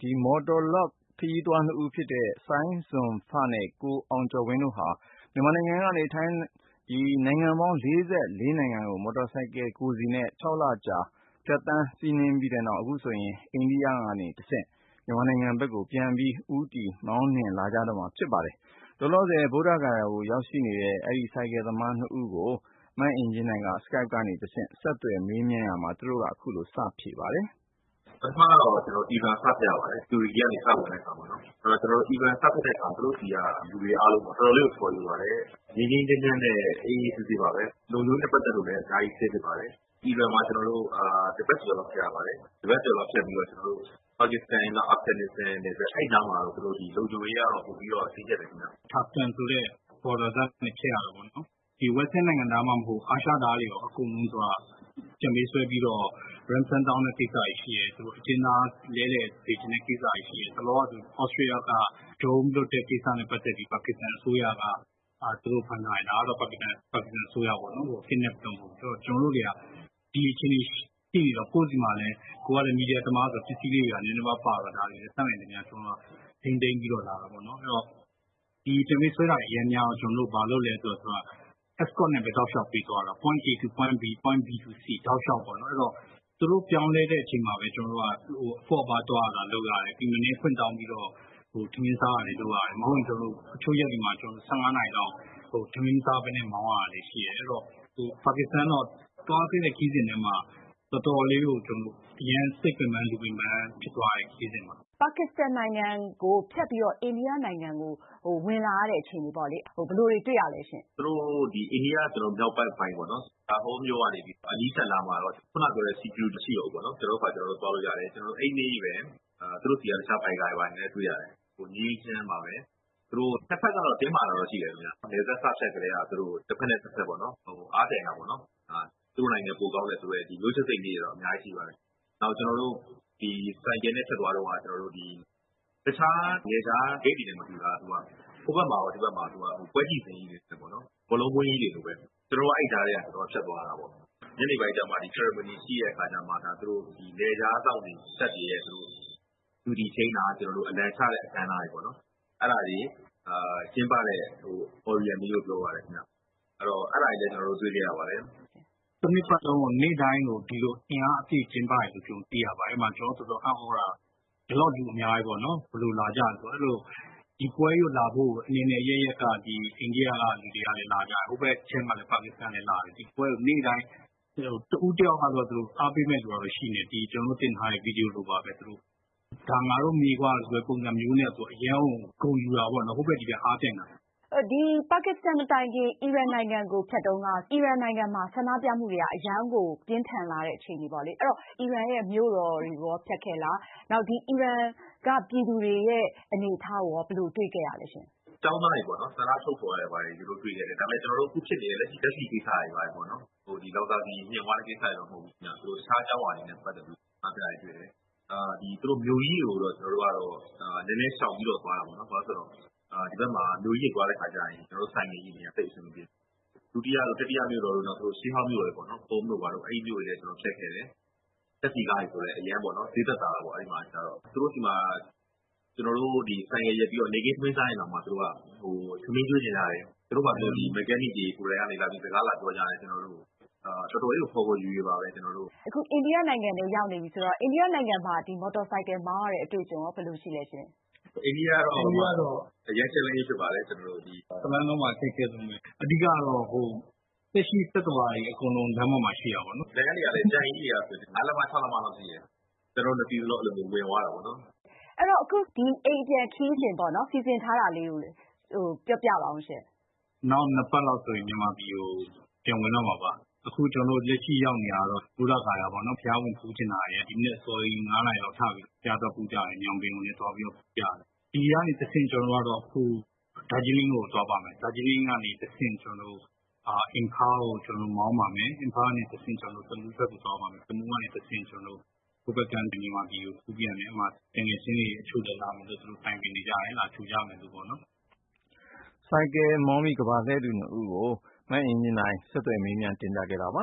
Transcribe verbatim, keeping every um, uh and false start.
ဒီမော်တော်လော့ခရီးသွားနှစ်ဦးဖြစ်တဲ့စိုင်းဇွန်ဖနဲ့ကိုအောင်ကျော်ဝင်းတို့ဟာမြန်မာနိုင်ငံကနေထိုင်းဒီနိုင်ငံပေါင်း၄၄နိုင်ငံကိုမော်တော်ဆိုင်ကယ်ကိုယ်စီနဲ့၆လကြာဖြတ်သန်းစီးနင်းပြီးတဲ့နောက်အခုဆိုရင်အိန္ဒိယကနေတဆင့်မြန်မာနိုင်ငံဘက်ကိုပြန်ပြီးဦးတည်မောင်းနှင်လာကြတော့မှာဖြစ်ပါတယ်။လောလောဆယ်ဗုဒ္ဓဂါယာကိုရောက်ရှိနေတဲ့အဲဒီဆိုင်ကယ်သမားနှစ်ဦးကိုမအင်ကြင်းနိုင်က Skype ကနေတဆင့်ဆက်သွယ်မေးမြန်းရမှာသူတို့ကအခုလိုစဖြေပါတယ်။ပထမတော့ကျွန်တော် event စပြရပါတယ်။ theory ကနေစဝင်တဲ့အခါမှာနော်။အဲ့တော့ကျွန်တော် event စပြတဲ့အခါသူတို့စီကလူတွေအားလုံးတော်တော်လေးကိုခေါ်ယူပါတယ်။ငင်းငင်းတင်းတင်းနဲ့အေးအေးဆေးဆေးပါပဲ။လုံခြုံရေးနဲ့ပတ်သက်လို့လည်းအများကြီးဆေးဖြစ်ပါတယ်။ event မှာကျွန်တော်တို့အာတစ်ပတ်ကျော်လောက်ဖြစ်ရပါတယ်။တစ်ပတ်ကျော်လောက်ဖြစ်ပြီးတော့ကျွန်တော်တို့ပါကစ္စတန်နဲ့အာဖဂန်နစ္စတန်နဲ့အဲ့နားမှာတော့သူတို့ဒီလုံခြုံရေးကတော့ပို့ပြီးတော့သိချက်တယ်ခင်ဗျ။ထာပြန်ဆိုတဲ့ border ကနေဖြစ်ရတော့ဗောနော်။ဒီ western နိုင်ငံသားမှမဟုတ်အာရှသားတွေရောအကုန်လုံးဆိုတာကြံပေးဆွဲပြီးတော့ ransom တောင်းတဲ့ကိစ္စကြီးရှိရဲသူတို့အကျဉ်းသားလဲတဲ့ဒေသနဲ့ကိစ္စကြီးရှိရဲတလောကသူ Australia က drone လွတ်တဲ့ကိစ္စနဲ့ပတ်သက်ပြီးပါကစ္စတန်အစိုးရကအာသူတို့ဖန်ထားတယ်ဒါကတော့ပါကစ္စတန်ပါကစ္စတန်အစိုးရပေါ့နော်ဟို kidnap လုပ်ဖို့ဆိုတော့ကျွန်တော်တို့တွေကဒီအချင်းကြီးရှိနေတော့ကိုယ့်စီမှာလည်းကိုကလည်းမီဒီယာသမားဆိုပစ္စည်းလေးတွေကနည်းနည်းပါးပါတော့ဒါတွေလည်းစနိုင်တယ်များကျွန်တော်ထိန်းသိမ်းပြီးတော့လာတာပေါ့နော်အဲ့တော့ဒီတမီးဆွဲတာအရင်များကျွန်တော်တို့ဘာလုပ်လဲဆိုတော့ escort နဲ့ပဲတောက်လျှောက်ပြီးသွားတာ point A to point B point B to C တောက်လျှောက်ပေါ့နော်အဲ့တော့သူတို့ပြောင်းလဲတဲ့အချိန်မှာပဲကျွန်တော်တို့ကဟို afford ပါသွားတာလုပ်ရတယ်ဒီမနေ့ဖွင့်တောင်းပြီးတော့ဟိုထမင်းစားရတယ်လုပ်ရတယ်မဟုတ်ရင်ကျွန်တော်တို့အချို့ရက်ဒီမှာကျွန်တော်15နိုင်လောက်ဟိုထမင်းစားပဲနဲ့မောင်းရတယ်ရှိရဲအဲ့တော့ဟိုပါကစ္စတန်တော့တွားသိတဲ့ကြီးစဉ်ထဲမှာတော်တော်လေးကိုကျွန်တော်အရင်စိတ်ပင်ပန်းလူပင်ပန်းဖြစ်သွားတဲ့ကြီးစဉ်မှာပါကစ္စတန်နိုင်ငံကိုဖြတ်ပြီးတော့အိန္ဒိယနိုင်ငံကိုဟိုဝင်လာရတဲ့အခြေအနေပေါ့လေဟိုဘယ်လိုတွေတွေ့ရလဲရှင်သူတို့ဒီအိန္ဒိယကျွန်တော်မြောက်ပိုင်းပိုင်းပေါ့နော်ဒါဟိုမျိုးကနေပြီးအနီးဆက်လာမှာတော့ခုနပြောတဲ့ security ရှိရောပေါ့နော်ကျွန်တော်ကကျွန်တော်တို့သွားလို့ရတယ်ကျွန်တော်အိမ်နေပဲအာသူတို့စီကတခြားဘိုင်ကိုင်ပိုင်းနဲ့တွေ့ရတယ်ဟိုညီးချင်းပါပဲသူတို့တစ်ဖက်ကတော့တင်းမာတော့ရှိတယ်ခင်ဗျာနေသက်ဆက်ချက်ကလေးကသူတို့တစ်ဖက်နဲ့တစ်ဖက်ပေါ့နော်ဟိုအားတိုင်တာပေါ့နော်အာသူတို့နိုင်ငံပိုကောင်းတယ်ဆိုရဲဒီမျိုးချက်စိတ်လေးတွေတော့အများကြီးရှိပါတယ်နောက်ကျွန်တော်တို့ဒီစိုင်ကျဲနဲ့ဆက်သွားတော့ကကျွန်တော်တို့ဒီတခြားနေသားဂိတ်တွေနဲ့မတူတာသူကဟိုဘက်မှာရောဒီဘက်မှာသူကဟိုပွဲကြည့်စင်းကြီးတွေပေါ့နော်ဘလုံးမွေးကြီးတွေလိုပဲကျွန်တော်အဲ့ဓာတ်တွေကကျွန်တော်ဖြတ်သွားတာပေါ့ညနေပိုင်းကျမှဒီ ceremony ရှိတဲ့အခါကျမှဒါသူတို့ဒီလေကြားတောက်တွေဆက်တည်ရဲ့သူတို့လူဒီချင်းတာကျွန်တော်တို့အလံချတဲ့အခမ်းအနားတွေပေါ့နော်အဲ့ဒါတွေအာကျင်းပတဲ့ဟို Orion မျိုးပြောပါတယ်ခင်ဗျအဲ့တော့အဲ့ဒါတွေလည်းကျွန်တော်တို့တွေ့ကြရပါတယ်တနည်းပတ်လုံးနေ့တိုင်းကိုဒီလိုအင်အားအပြည့်ကျင်းပရလို့ကျွန်တော်သိရပါတယ်အဲ့မှာကျွန်တော်တော်တော်အံ့ဩတာဒီလောက်လူအများကြီးပေါ့နော်ဘယ်လိုလာကြလဲဆိုအဲ့လိုဒီပွဲရုပ်လာဖို့အနေနဲ့ရရက်ကဒီအိန္ဒိယကလူတွေကလည်းလာကြတယ်ဟိုဘက်ချင်းကလည်းပါကစ္စတန်လည်းလာတယ်ဒီပွဲကိုနေ့တိုင်းဟိုတူတယောက်ကတော့သူတို့အားပေးမဲ့လူတော့ရှိနေဒီကျွန်တော်တင်ထားတဲ့ဗီဒီယိုလိုပါပဲသူတို့ဒါငါတို့မိကွာဆိုပုံစံမျိုးနဲ့ဆိုအရင်ကဂုံယူတာပေါ့နော်ဟိုဘက်ဒီကအားတင်တာဒီပါကစ္စတန်တိုင်ကြီးအီရန်နိုင်ငံကိုဖြတ်တုန်းကအီရန်နိုင်ငံမှာဆန္ဒပြမှုတွေကအရန်ကိုပြင်းထန်လာတဲ့အခြေအနေပေါ့လေအဲ့တော့အီရန်ရဲ့မြို့တော်တွေရောဖြတ်ခဲ့လားနောက်ဒီအီရန်ကပြည်သူတွေရဲ့အနေအထားကိုရောဘယ်လိုတွေ့ခဲ့ရလဲရှင်ကျောင်းသားတွေပေါ့နော်ဆန္ဒထုတ်ဖော်ရပါတယ်ဒီလိုတွေ့ခဲ့တယ်ဒါပေမဲ့ကျွန်တော်တို့ခုဖြစ်နေတဲ့လက်ရှိလက်ရှိကိစ္စတွေပါပေါ့နော်ဟိုဒီလောက်သားဒီမြင်သွားတဲ့ကိစ္စတွေတော့မဟုတ်ဘူးညာသူတို့ရှားကြောင်းဝါနေနဲ့ပတ်သက်ပြီးအားပြရတွေ့တယ်အာဒီသူတို့မျိုးကြီးတွေကိုတော့ကျွန်တော်တို့ကတော့အာနည်းနည်းရှောင်ပြီးတော့သွားတာပေါ့နော်ဘာလို့ဆိုတော့အာဒီဘက်မှာမျိုးကြီးသွားတဲ့ခါကျရင်ကျွန်တော်တို့ဆိုင်နေကြီးနေတိတ်အဆင်မပြေဒုတိယတို့တတိယမျိုးတော်တို့တော့သူတို့ရှင်းဟောင်းမျိုးတွေပေါ့နော်ပုံမျိုးပါတော့အဲ့ဒီမျိုးတွေလည်းကျွန်တော်ဖြတ်ခဲ့တယ်တက်စီကားတွေဆိုလည်းအရင်ပေါ့နော်ဈေးသက်တာပေါ့အဲ့ဒီမှာကျတော့သူတို့ဒီမှာကျွန်တော်တို့ဒီဆိုင်ရရပြီးတော့နေကင်းသွင်းစားရင်တော့မှသူတို့ကဟိုသမင်းကျွေးနေကြတယ်သူတို့ကပြောဒီ mechanic တွေကိုယ်တိုင်ကနေလာပြီးစကားလာပြောကြတယ်ကျွန်တော်တို့အာတော်တော်လေးကိုပေါ်ပေါ်ယူရပါပဲကျွန်တော်တို့အခုအိန္ဒိယနိုင်ငံကိုရောက်နေပြီဆိုတော့အိန္ဒိယနိုင်ငံမှာဒီမော်တော်ဆိုင်ကယ်မောင်းရတဲ့အတွေ့အကြုံရောဘယ်လိုရှိလဲရှင်အိန္ဒိယတော့အိန္ဒိယတော့အရင်ချက်လေးဖြစ်ပါတယ်ကျွန်တော်တို့ဒီသမိုင်းလုံးမှာသိခဲ့ဆုံးပဲအဓိကတော့ဟိုတက်ရှိတက်တော်တွေအကုန်လုံးလမ်းပေါ်မှာရှိရပါတော့။နိုင်ငံတွေကလည်းကြိုင်ကြီးရဆိုငါးလမ်းမ၆လမ်းမလောက်ရှိတယ်။ကျွန်တော်တို့တည်လို့အဲ့လိုမျိုးဝင်သွားတာပေါ့နော်။အဲ့တော့အခုဒီအိမ်ပြန်ခီးစဉ်ပေါ့နော်စီစဉ်ထားတာလေးကိုဟိုပြောပြပါအောင်ရှင်။နောက်နှစ်ပတ်လောက်ဆိုရင်မြန်မာပြည်ကိုပြန်ဝင်တော့မှာပါ။အခုကျွန်တော်တို့လက်ရှိရောက်နေတာတော့ဘုရားခါရပါတော့။ဖျားဝင်ပူးချင်တာရဲ့ဒီနေ့စော်ရင်ငါးနိုင်လောက်ထပြီးဖျားတော့ပူကြတယ်ညောင်ပင်ကိုလည်းသွားပြီးတော့ပြတယ်။ဒီကနေတစ်ဆင့်ကျွန်တော်တို့ကတော့အခုဒါဂျီလင်းကိုသွားပါမယ်။ဒါဂျီလင်းကနေတစ်ဆင့်ကျွန်တော်တို့အာအင်ဖာကိုကျွန်တော်မောင်းပါမယ်။အင်ဖာနဲ့တစ်ဆင့်ကျွန်တော်တို့တမူးဘက်ကိုသွားပါမယ်။တမူးကနေတစ်ဆင့်ကျွန်တော်တို့ဘုပကန်တင်မြန်မာပြည်ကိုကူးပြန်တယ်အမှတင်ငယ်ချင်းတွေအချို့လည်းလာမယ်လို့သူတို့တိုင်ပင်နေကြတယ်လာထူကြမယ်လို့ပေါ့နော်။ဆိုင်ကယ်မောင်းပြီးကဘာလဲသူနှစ်ဦးကိုမအင်ဂျင်နိုင်ဆက်သွယ်မေးမြန်းတင်ပြခဲ့တာပါ